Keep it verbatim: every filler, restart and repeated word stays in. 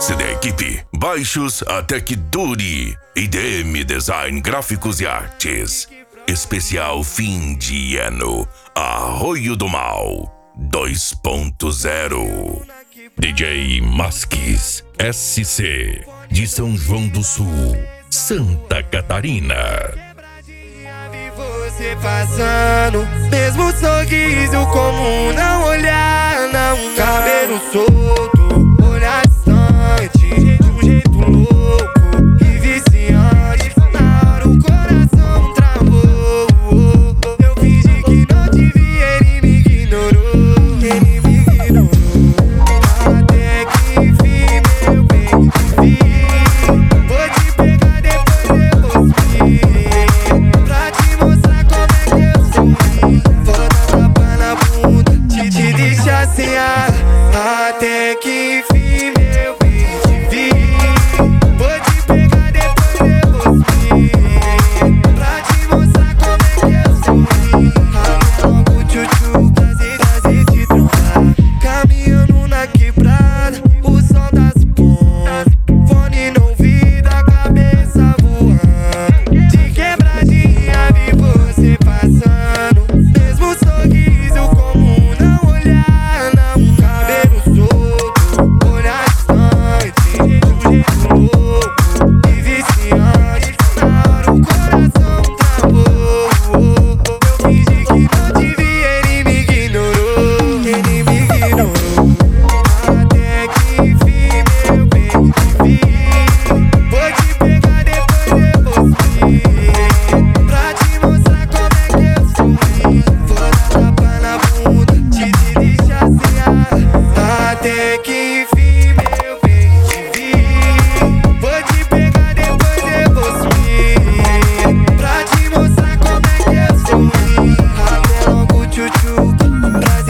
C D Equipe, baixos até que dure. I D M Design Gráficos e Artes. Especial fim de ano. Arroio do Mal dois ponto zero. D J Masques S C de São João do Sul, Santa Catarina. Você passando, mesmo sorriso comum, não olhar, não. Cabelo solto, olhar distante, de um jeito louco e viciante. Na hora o coração travou. Eu fingi que não te vi, ele me ignorou. Ele me ignorou. Até que enfim, meu bem, te vi. Vou te pegar, depois eu vou subir pra te mostrar como é que eu sou. Vou dar tapa na bunda, te, te deixar sem ar. Até que enfim, meu bem, te vi. Vou te pegar, depois eu vou subir pra te mostrar como é que eu sou. Abre logo o tchutchu, prazer, prazer de trombar. Caminhando na quebrada, o som das pontas, fone no ouvido, a cabeça voando. De quebradinha vi você passando, mesmo sorriso comum, não olhar, não. Cabelo solto, olhar distante, de um jeito louco e viciante. Na hora o coração travou. Eu fingi que não te vi, ele me ignorou. Ele me ignorou. Até que enfim, meu bem, te vi. Vou te pegar, depois eu vou subir pra te mostrar como é que eu sou. Vou dar tapa na bunda, te, te deixar sem ar. Até que enfim, meu bem, te vi. Vou te pegar, depois eu vou subir pra te mostrar como é que eu sou. Abre logo o tchutchu, prazer.